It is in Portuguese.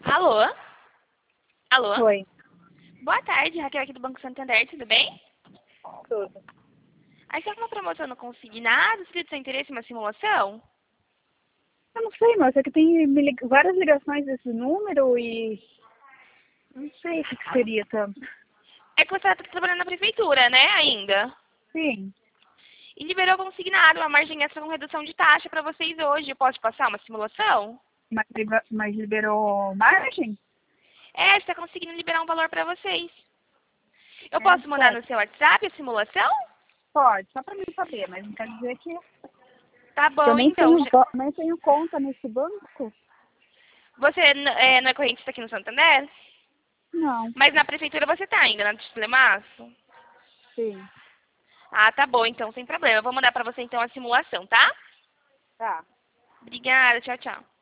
Alô? Alô? Oi, Boa tarde, Raquel aqui do Banco Santander, tudo bem? tudo. Aí você tá com uma promoção no Consignado, seria do seu interesse em uma simulação? Eu não sei, mas é que tem várias ligações desse número e não sei o que seria tanto. É que você está trabalhando na prefeitura, né, ainda? Sim, E liberou consignado, uma margem extra com redução de taxa para vocês hoje. Eu posso passar uma simulação? mas liberou margem? É, você está conseguindo liberar um valor para vocês. Eu É, posso mandar no certo. seu WhatsApp a simulação? Pode, só para mim saber, mas não quer dizer que Tá eu bom, nem então. tenho, nem tenho conta nesse banco. Você não é correntista aqui no Santander? Não, Mas na prefeitura você tá ainda, na de Telemaço? sim, Ah, tá bom, então, sem problema. Eu vou mandar para você, então, a simulação, tá? tá. Obrigada, tchau, tchau.